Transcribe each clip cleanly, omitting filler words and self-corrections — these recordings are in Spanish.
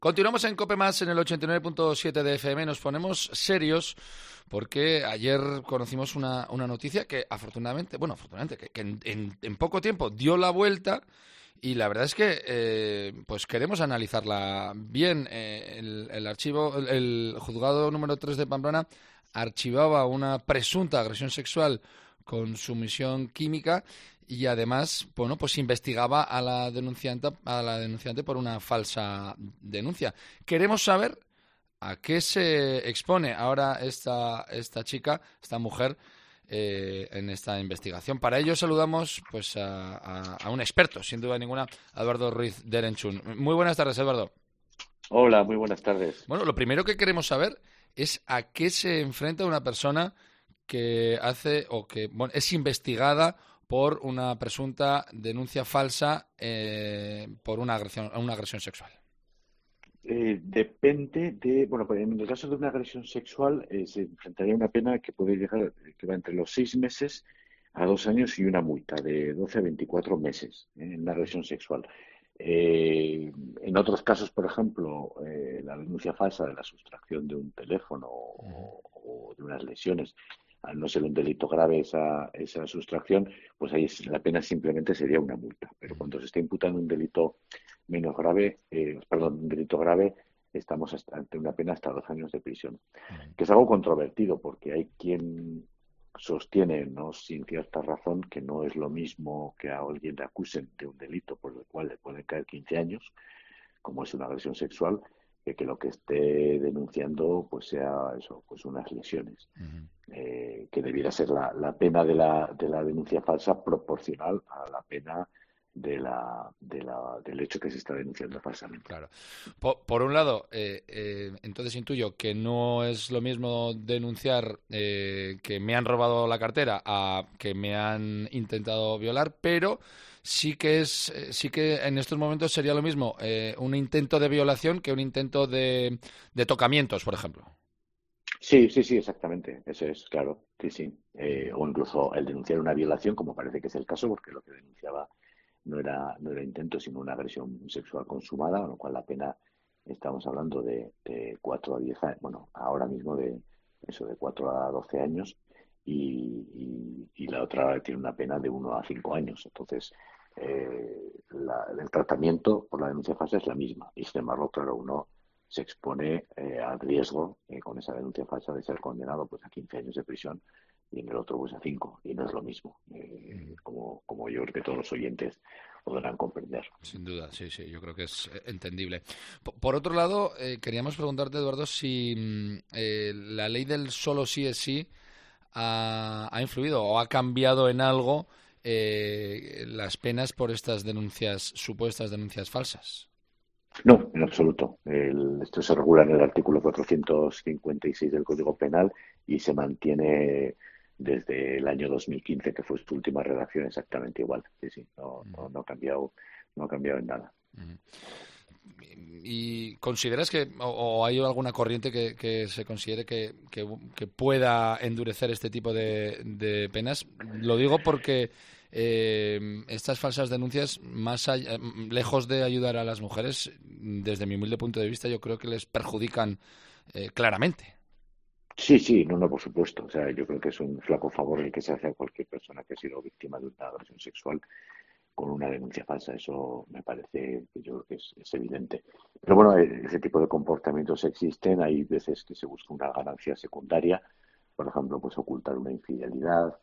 Continuamos en COPE Más en el 89.7 de FM. Nos ponemos serios porque ayer conocimos una noticia que afortunadamente, que en poco tiempo dio la vuelta y la verdad es que pues queremos analizarla bien. El juzgado número 3 de Pamplona archivaba una presunta agresión sexual con sumisión química y además, bueno, pues investigaba a la denunciante por una falsa denuncia. Queremos saber a qué se expone ahora esta chica, esta mujer, en esta investigación. Para ello saludamos pues a un experto, sin duda ninguna, Eduardo Ruiz de Erenchun. Muy buenas tardes, Eduardo. Hola, muy buenas tardes. Bueno, lo primero que queremos saber es a qué se enfrenta una persona que hace o que es investigada por una presunta denuncia falsa por una agresión sexual. Depende de, bueno, pues en el caso de una agresión sexual se enfrentaría a una pena que puede llegar, que va entre los 6 meses a 2 años y una multa de 12 a 24 meses en una agresión sexual. En otros casos, por ejemplo, la denuncia falsa de la sustracción de un teléfono o de unas lesiones, al no ser un delito grave esa sustracción, pues ahí la pena simplemente sería una multa. Pero cuando se está imputando un delito menos grave, un delito grave, estamos ante una pena hasta 2 años de prisión, que es algo controvertido porque hay quien sostiene, no sin cierta razón, que no es lo mismo que a alguien le acusen de un delito por el cual le pueden caer 15 años, como es una agresión sexual, que lo que esté denunciando pues sea eso, pues unas lesiones. Que debiera ser la pena de la denuncia falsa proporcional a la pena del hecho que se está denunciando falsamente. Claro. Por un lado, entonces intuyo que no es lo mismo denunciar que me han robado la cartera a que me han intentado violar, pero sí que en estos momentos sería lo mismo un intento de violación que un intento de tocamientos, por ejemplo. Sí, sí, sí, exactamente. Eso es, claro. Sí, sí. O incluso el denunciar una violación, como parece que es el caso, porque lo que denunciaba no era intento, sino una agresión sexual consumada, con lo cual la pena, estamos hablando de 4 a 10 años, bueno, ahora mismo de 4 a 12 años, y la otra tiene una pena de 1 a 5 años. Entonces, el tratamiento por la denuncia falsa es la misma, y sin embargo, claro, uno se expone al riesgo con esa denuncia falsa de ser condenado pues a 15 años de prisión y en el otro pues a 5, y no es lo mismo, como yo creo que todos los oyentes podrán comprender. Sin duda, sí, sí, yo creo que es entendible. Por otro lado, queríamos preguntarte, Eduardo, si la ley del solo sí es sí ha influido o ha cambiado en algo las penas por estas supuestas denuncias falsas. No, en absoluto. Esto se regula en el artículo 456 del Código Penal y se mantiene desde el año 2015, que fue su última redacción, exactamente igual. Sí, sí, no ha cambiado, no ha cambiado en nada. ¿Y consideras o hay alguna corriente que se considere que pueda endurecer este tipo de penas? Lo digo porque estas falsas denuncias, lejos de ayudar a las mujeres, desde mi humilde punto de vista, yo creo que les perjudican claramente. Sí, sí, no, por supuesto. O sea, yo creo que es un flaco favor el que se hace a cualquier persona que ha sido víctima de una agresión sexual con una denuncia falsa. Eso me parece que yo creo que es evidente. Pero bueno, ese tipo de comportamientos existen. Hay veces que se busca una ganancia secundaria, por ejemplo, pues ocultar una infidelidad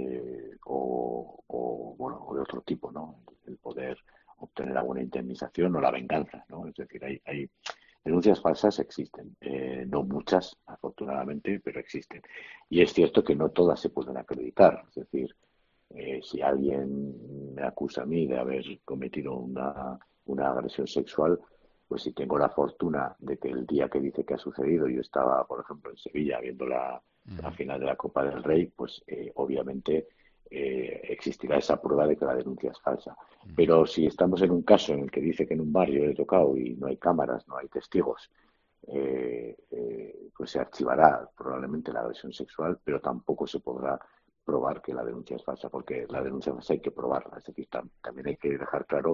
o de otro tipo, ¿no? El poder obtener alguna indemnización o la venganza, ¿no? Es decir, hay denuncias falsas existen, no muchas, afortunadamente, pero existen. Y es cierto que no todas se pueden acreditar. Es decir, si alguien me acusa a mí de haber cometido una agresión sexual, pues si tengo la fortuna de que el día que dice que ha sucedido yo estaba, por ejemplo, en Sevilla viendo la final de la Copa del Rey, pues obviamente existirá esa prueba de que la denuncia es falsa. Pero si estamos en un caso en el que dice que en un barrio he tocado y no hay cámaras, no hay testigos, pues se archivará probablemente la agresión sexual, pero tampoco se podrá probar que la denuncia es falsa, porque la denuncia falsa hay que probarla. Es decir, también hay que dejar claro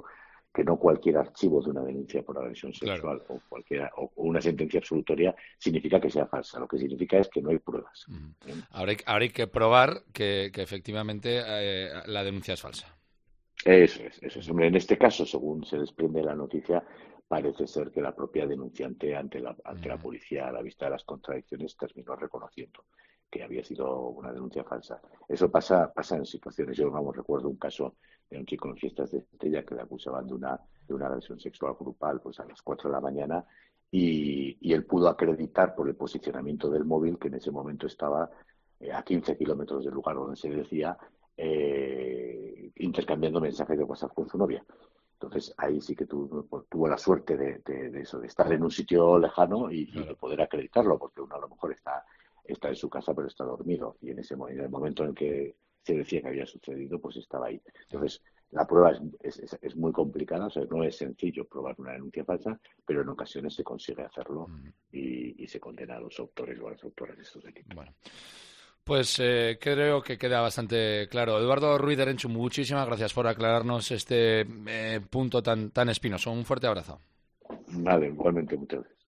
que no cualquier archivo de una denuncia por agresión Claro. sexual o una sentencia absolutoria significa que sea falsa. Lo que significa es que no hay pruebas. ¿Eh? Ahora hay que probar que efectivamente la denuncia es falsa. Eso es, eso es. Hombre, en este caso, según se desprende de la noticia, parece ser que la propia denunciante ante la policía, a la vista de las contradicciones, terminó reconociendo que había sido una denuncia falsa. Eso pasa en situaciones. Yo, vamos, recuerdo un caso de un chico en fiestas de Estella que le acusaban de una agresión sexual grupal pues a las 4 de la mañana y él pudo acreditar por el posicionamiento del móvil que en ese momento estaba a 15 kilómetros del lugar donde se decía intercambiando mensajes de WhatsApp con su novia. Entonces ahí sí que tuvo la suerte de eso, de estar en un sitio lejano y de poder acreditarlo, porque uno a lo mejor está en su casa pero está dormido y en el momento en que se decía que había sucedido, pues estaba ahí. Entonces la prueba es muy complicada, o sea, no es sencillo probar una denuncia falsa, pero en ocasiones se consigue hacerlo y se condena a los autores o a las autoras de estos delitos. Bueno, pues creo que queda bastante claro. Eduardo Ruiz de Arenchu, muchísimas gracias por aclararnos este punto tan espinoso. Un fuerte abrazo. Vale, igualmente, muchas gracias.